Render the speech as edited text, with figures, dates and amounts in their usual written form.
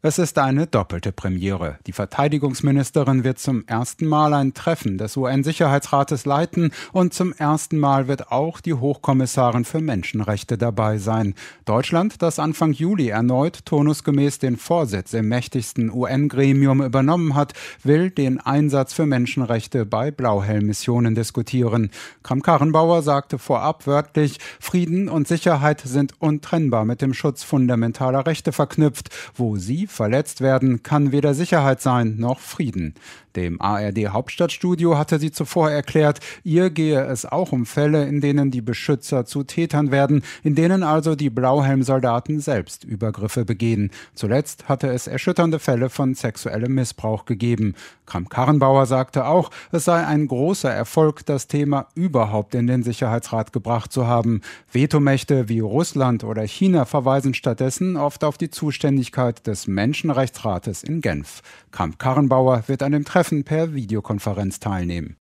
Es ist eine doppelte Premiere. Die Verteidigungsministerin wird zum ersten Mal ein Treffen des UN-Sicherheitsrates leiten und zum ersten Mal wird auch die Hochkommissarin für Menschenrechte dabei sein. Deutschland, das Anfang Juli erneut turnusgemäß den Vorsitz im mächtigsten UN-Gremium übernommen hat, will den Einsatz für Menschenrechte bei Blauhelm-Missionen diskutieren. Kramp-Karrenbauer sagte vorab wörtlich, Frieden und Sicherheit sind untrennbar mit dem Schutz fundamentaler Rechte verknüpft. Wo sie verletzt werden, kann weder Sicherheit sein noch Frieden. Dem ARD-Hauptstadtstudio hatte sie zuvor erklärt, ihr gehe es auch um Fälle, in denen die Beschützer zu Tätern werden, in denen also die Blauhelm-Soldaten selbst Übergriffe begehen. Zuletzt hatte es erschütternde Fälle von sexuellem Missbrauch gegeben. Kramp-Karrenbauer sagte auch, es sei ein großer Erfolg, das Thema überhaupt in den Sicherheitsrat gebracht zu haben. Vetomächte wie Russland oder China verweisen stattdessen oft auf die Zuständigkeit des Menschenrechtsrates in Genf. Kramp-Karrenbauer wird an dem Treffen per Videokonferenz teilnehmen.